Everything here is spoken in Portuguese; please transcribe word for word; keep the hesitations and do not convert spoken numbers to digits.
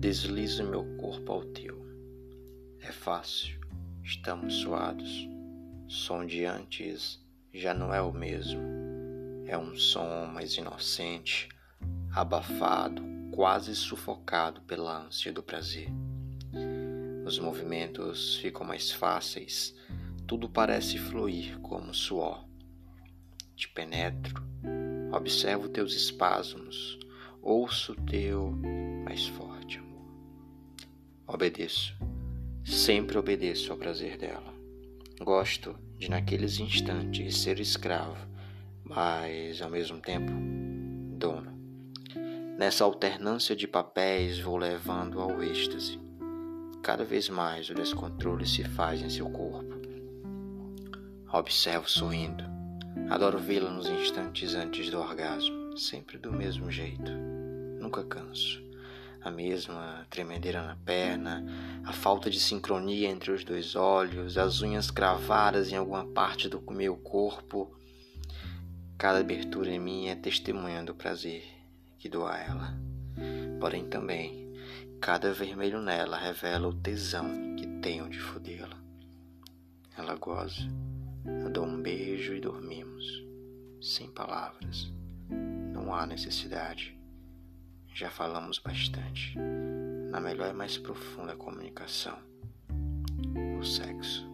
Deslizo meu corpo ao teu. É fácil, estamos suados. Som de antes já não é o mesmo. É um som mais inocente, abafado, quase sufocado pela ânsia do prazer. Os movimentos ficam mais fáceis, tudo parece fluir como suor. Te penetro, observo teus espasmos, ouço teu mais forte amor. Obedeço, sempre obedeço ao prazer dela. Gosto de naqueles instantes ser escravo, mas ao mesmo tempo dono. Nessa alternância de papéis vou levando ao êxtase. Cada vez mais o descontrole se faz em seu corpo. A observo sorrindo. Adoro vê-la nos instantes antes do orgasmo, sempre do mesmo jeito. Nunca canso. A mesma tremedeira na perna, a falta de sincronia entre os dois olhos, as unhas cravadas em alguma parte do meu corpo. Cada abertura em mim é testemunha do prazer que dou a ela. Porém também, cada vermelho nela revela o tesão que tenho de fodê-la. Ela goza, eu dou um beijo e dormimos, sem palavras. Não há necessidade. Já falamos bastante. Na melhor e mais profunda comunicação, o sexo.